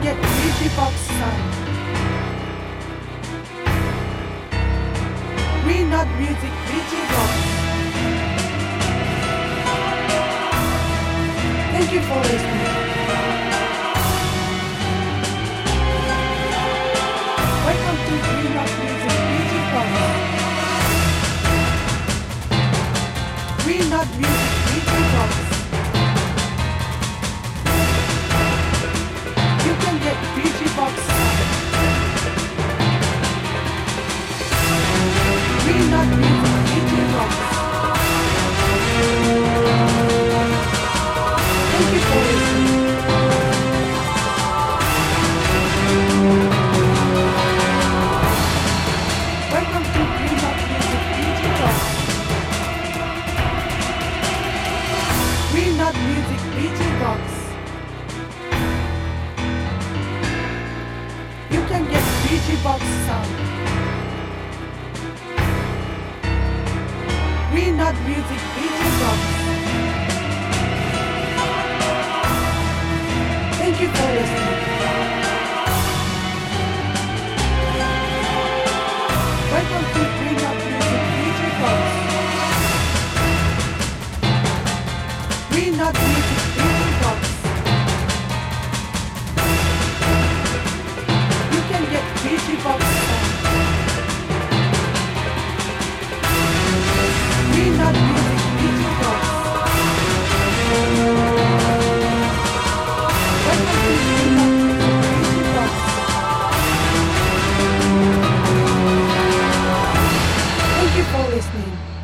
get Digibox sound. Green Dot Music Digibox. Thank you for listening. Welcome to Green Dot Music Digibox. Green Dot Music Digibox. You can get Digibox sound. Green Dot Music Digibox. Thank you for listening. Welcome to Green Dot Music Digibox. Green Dot Music Digibox. You can get Digibox sound. Green Dot Music Digibox. Thank you for listening. Welcome to Green Dot Music Digibox. Green Dot Music Digibox. You can get Digibox sound. Green Dot Music Digibox. Welcome to Green Dot Music Digibox. Thank you for listening.